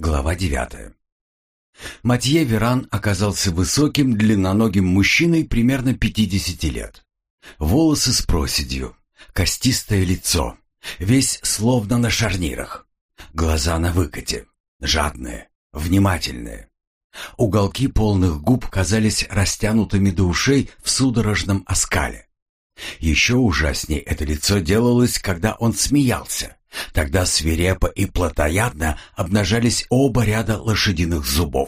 Глава 9. Матье Веран оказался высоким, длинноногим мужчиной примерно 50 лет. Волосы с проседью, костистое лицо, весь словно на шарнирах. Глаза на выкате, жадные, внимательные. Уголки полных губ казались растянутыми до ушей в судорожном оскале. Еще ужасней это лицо делалось, когда он смеялся. Тогда свирепо и плотоядно обнажались оба ряда лошадиных зубов.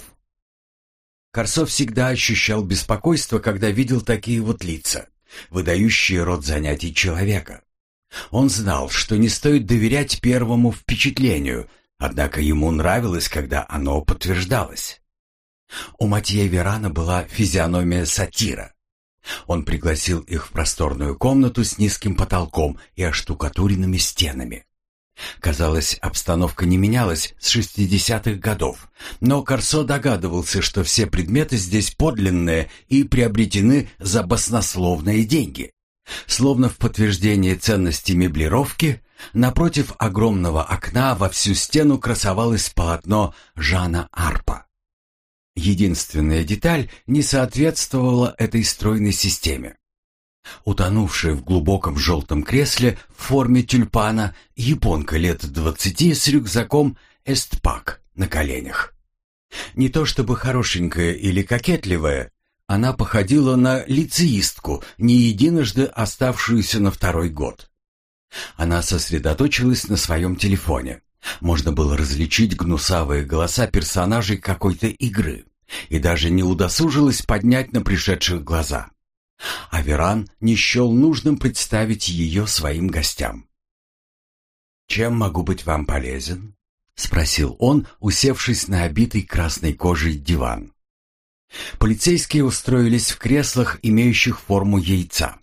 Корсо всегда ощущал беспокойство, когда видел такие вот лица, выдающие род занятий человека. Он знал, что не стоит доверять первому впечатлению, однако ему нравилось, когда оно подтверждалось. У Матье Верана была физиономия сатира. Он пригласил их в просторную комнату с низким потолком и оштукатуренными стенами. Казалось, обстановка не менялась с 60-х годов, но Корсо догадывался, что все предметы здесь подлинные и приобретены за баснословные деньги. Словно в подтверждение ценности меблировки, напротив огромного окна во всю стену красовалось полотно Жана Арпа. Единственная деталь не соответствовала этой стройной системе. Утонувшая в глубоком желтом кресле в форме тюльпана японка лет 20 с рюкзаком «Эстпак» на коленях. Не то чтобы хорошенькая или кокетливая, она походила на лицеистку, не единожды оставшуюся на второй год. Она сосредоточилась на своем телефоне. Можно было различить гнусавые голоса персонажей какой-то игры и даже не удосужилась поднять на пришедших глаза. А Веран не счел нужным представить ее своим гостям. «Чем могу быть вам полезен?» — спросил он, усевшись на обитый красной кожей диван. Полицейские устроились в креслах, имеющих форму яйца.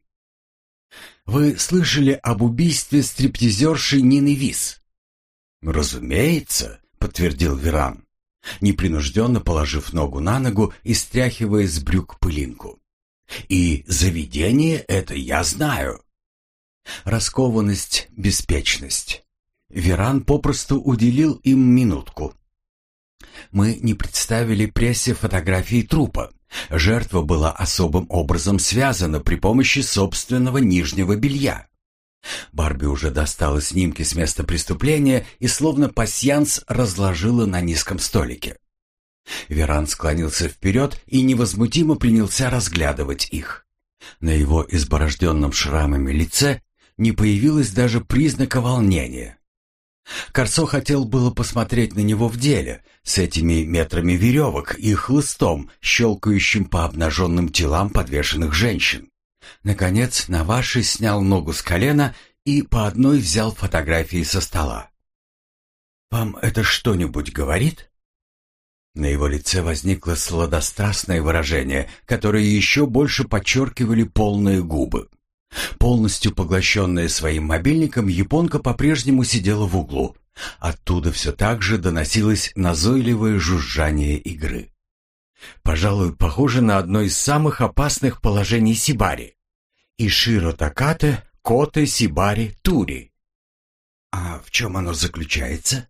«Вы слышали об убийстве стриптизерши Нины Вис?» «Разумеется», — подтвердил Веран, непринужденно положив ногу на ногу и стряхивая с брюк пылинку. «И заведение это я знаю». Раскованность, беспечность. Веран попросту уделил им минутку. «Мы не представили прессе фотографии трупа. Жертва была особым образом связана при помощи собственного нижнего белья». Барби уже достала снимки с места преступления и словно пасьянс разложила на низком столике. Веран склонился вперед и невозмутимо принялся разглядывать их. На его изборожденном шрамами лице не появилось даже признака волнения. Корсо хотел было посмотреть на него в деле, с этими метрами веревок и хлыстом, щелкающим по обнаженным телам подвешенных женщин. Наконец Наваши снял ногу с колена и по одной взял фотографии со стола. «Вам это что-нибудь говорит?» На его лице возникло сладострастное выражение, которое еще больше подчеркивали полные губы. Полностью поглощенная своим мобильником, японка по-прежнему сидела в углу. Оттуда все так же доносилось назойливое жужжание игры. Пожалуй, похоже на одно из самых опасных положений сибари. Иширо такате, коте сибари тури. А в чем оно заключается?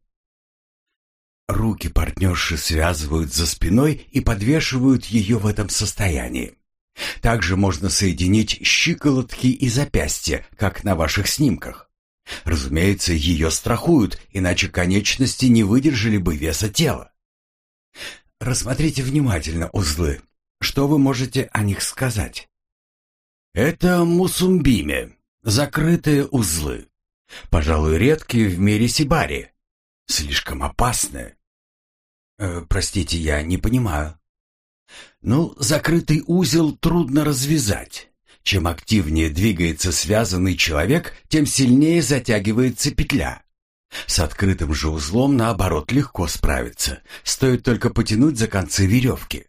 Руки партнерши связывают за спиной и подвешивают ее в этом состоянии. Также можно соединить щиколотки и запястья, как на ваших снимках. Разумеется, ее страхуют, иначе конечности не выдержали бы веса тела. Рассмотрите внимательно узлы. Что вы можете о них сказать? Это мусумбиме, закрытые узлы. Пожалуй, редкие в мире сибари. Слишком опасные. Простите, я не понимаю. Ну, закрытый узел трудно развязать. Чем активнее двигается связанный человек, тем сильнее затягивается петля. С открытым же узлом, наоборот, легко справиться. Стоит только потянуть за концы веревки.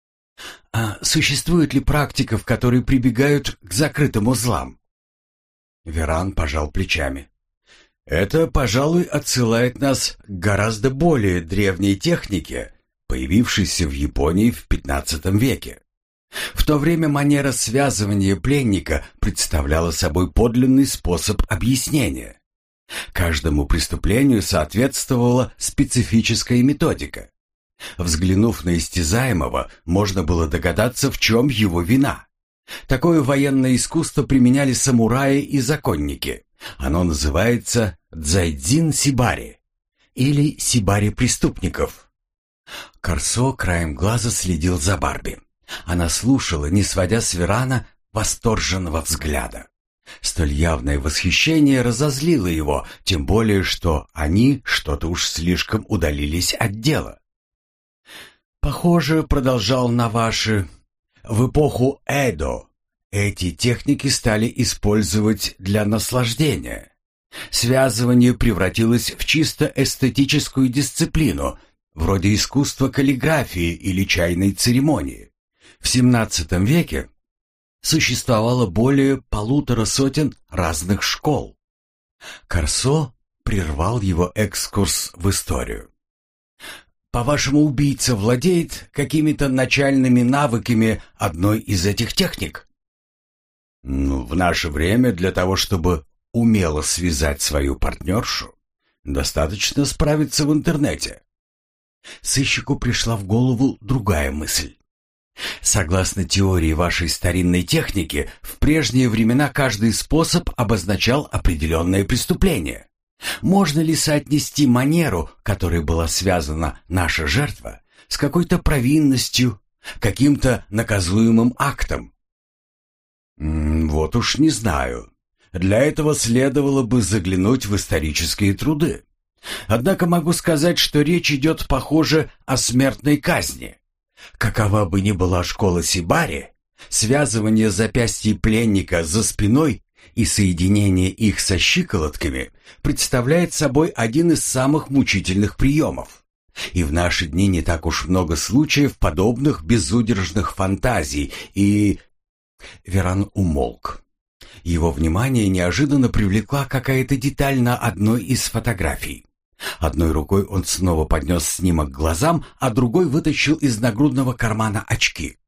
А существует ли практика, в которой прибегают к закрытым узлам? Веран пожал плечами. Это, пожалуй, отсылает нас к гораздо более древней технике, появившейся в Японии в XV веке. В то время манера связывания пленника представляла собой подлинный способ объяснения. Каждому преступлению соответствовала специфическая методика. Взглянув на истязаемого, можно было догадаться, в чем его вина. Такое военное искусство применяли самураи и законники. Оно называется дзайдзин-сибари или сибари преступников. Корсо краем глаза следил за Барби. Она слушала, не сводя с Верана восторженного взгляда. Столь явное восхищение разозлило его, тем более, что они что-то уж слишком удалились от дела. «Похоже, — продолжал Наваши, — в эпоху Эдо эти техники стали использовать для наслаждения. Связывание превратилось в чисто эстетическую дисциплину, вроде искусства каллиграфии или чайной церемонии. В XVII веке существовало более 150 разных школ». Корсо прервал его экскурс в историю. «По-вашему, убийца владеет какими-то начальными навыками одной из этих техник?» В наше время для того, чтобы умело связать свою партнершу, достаточно справиться в интернете. Сыщику пришла в голову другая мысль. Согласно теории вашей старинной техники, в прежние времена каждый способ обозначал определенное преступление. Можно ли соотнести манеру, которой была связана наша жертва, с какой-то провинностью, каким-то наказуемым актом? Вот уж не знаю. Для этого следовало бы заглянуть в исторические труды. Однако могу сказать, что речь идет, похоже, о смертной казни. Какова бы ни была школа сибари, связывание запястья пленника за спиной и соединение их со щиколотками представляет собой один из самых мучительных приемов. И в наши дни не так уж много случаев подобных безудержных фантазий и... Веран умолк. Его внимание неожиданно привлекла какая-то деталь на одной из фотографий. Одной рукой он снова поднес снимок к глазам, а другой вытащил из нагрудного кармана очки.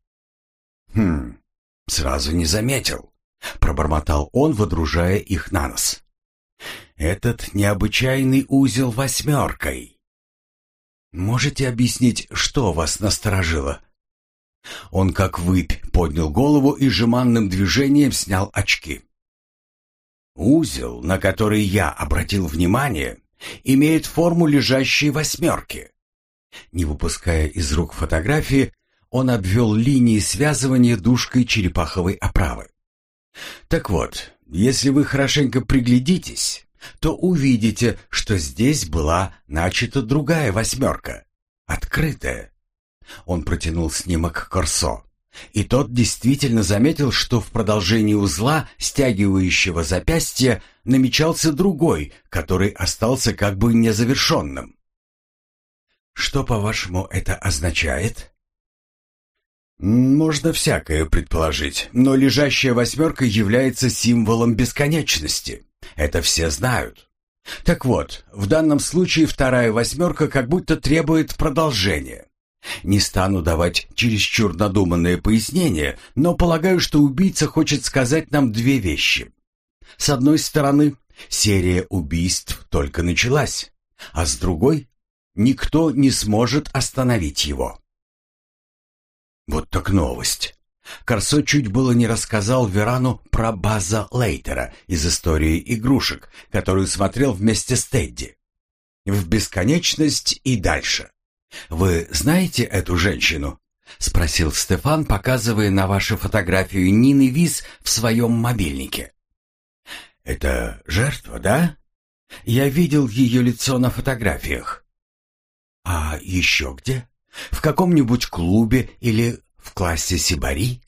Сразу не заметил», — пробормотал он, водружая их на нос. «Этот необычайный узел 8. Можете объяснить, что вас насторожило?» Он как выпь поднял голову и жеманным движением снял очки. «Узел, на который я обратил внимание, имеет форму лежащей 8. Не выпуская из рук фотографии, он обвел линии связывания дужкой черепаховой оправы. «Так вот, если вы хорошенько приглядитесь, то увидите, что здесь была начата другая 8, открытая». Он протянул снимок Корсо, и тот действительно заметил, что в продолжении узла, стягивающего запястье, намечался другой, который остался как бы незавершенным. «Что, по-вашему, это означает?» «Можно всякое предположить, но лежащая 8 является символом бесконечности. Это все знают. Так вот, в данном случае вторая 8 как будто требует продолжения. Не стану давать чересчур надуманное пояснение, но полагаю, что убийца хочет сказать нам две вещи. С одной стороны, серия убийств только началась, а с другой, никто не сможет остановить его». Вот так новость. Корсо чуть было не рассказал Верану про База Лейтера из истории игрушек, которую смотрел вместе с Тедди. В бесконечность и дальше. «Вы знаете эту женщину?» — спросил Стефан, показывая на вашу фотографию Нины Вис в своем мобильнике. «Это жертва, да? Я видел ее лицо на фотографиях». «А еще где? В каком-нибудь клубе или в классе сибари?»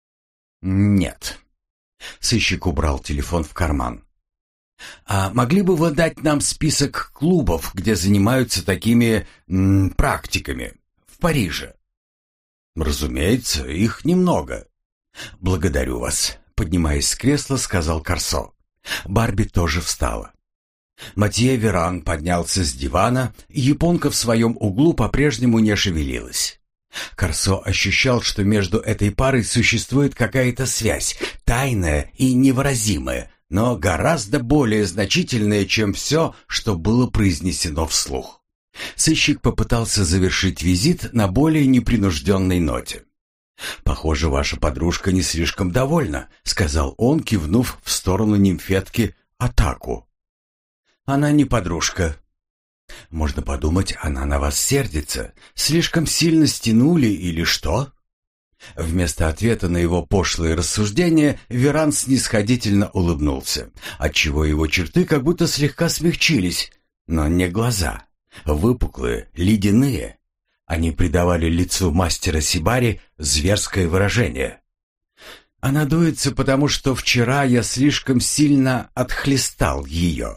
«Нет». Сыщик убрал телефон в карман. «А могли бы вы дать нам список клубов, где занимаются такими практиками в Париже?» «Разумеется, их немного». «Благодарю вас», — поднимаясь с кресла, сказал Корсо. Барби тоже встала. Матье Веран поднялся с дивана, и японка в своем углу по-прежнему не шевелилась. Корсо ощущал, что между этой парой существует какая-то связь, тайная и невыразимая, но гораздо более значительное, чем все, что было произнесено вслух. Сыщик попытался завершить визит на более непринужденной ноте. «Похоже, ваша подружка не слишком довольна», — сказал он, кивнув в сторону нимфетки Атаку. «Она не подружка». «Можно подумать, она на вас сердится. Слишком сильно стянули или что?» Вместо ответа на его пошлые рассуждения Веран снисходительно улыбнулся, отчего его черты как будто слегка смягчились, но не глаза. Выпуклые, ледяные. Они придавали лицу мастера Сибари зверское выражение. «Она дуется, потому что вчера я слишком сильно отхлестал ее».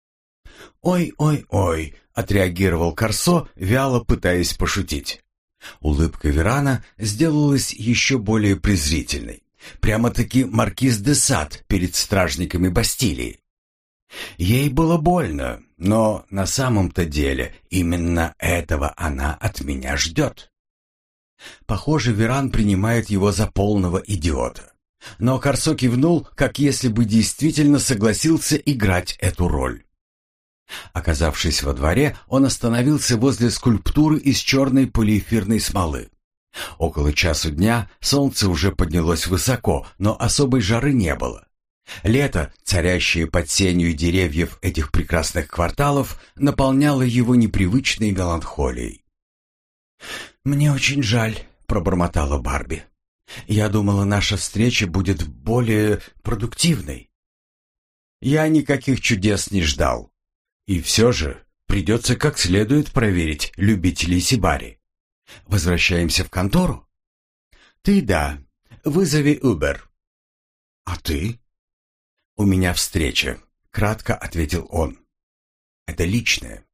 «Ой-ой-ой», — отреагировал Корсо, вяло пытаясь пошутить. Улыбка Верана сделалась еще более презрительной. Прямо-таки маркиз де Сад перед стражниками Бастилии. Ей было больно, но на самом-то деле именно этого она от меня ждет. Похоже, Веран принимает его за полного идиота. Но Корсо кивнул, как если бы действительно согласился играть эту роль. Оказавшись во дворе, он остановился возле скульптуры из черной полиэфирной смолы. Около часу дня солнце уже поднялось высоко, но особой жары не было. Лето, царящее под сенью деревьев этих прекрасных кварталов, наполняло его непривычной меланхолией. «Мне очень жаль», — пробормотала Барби. «Я думала, наша встреча будет более продуктивной». «Я никаких чудес не ждал. И все же придется как следует проверить любителей Сибари. Возвращаемся в контору?» «Ты да. Вызови Uber». «А ты?» «У меня встреча», — кратко ответил он. «Это личное.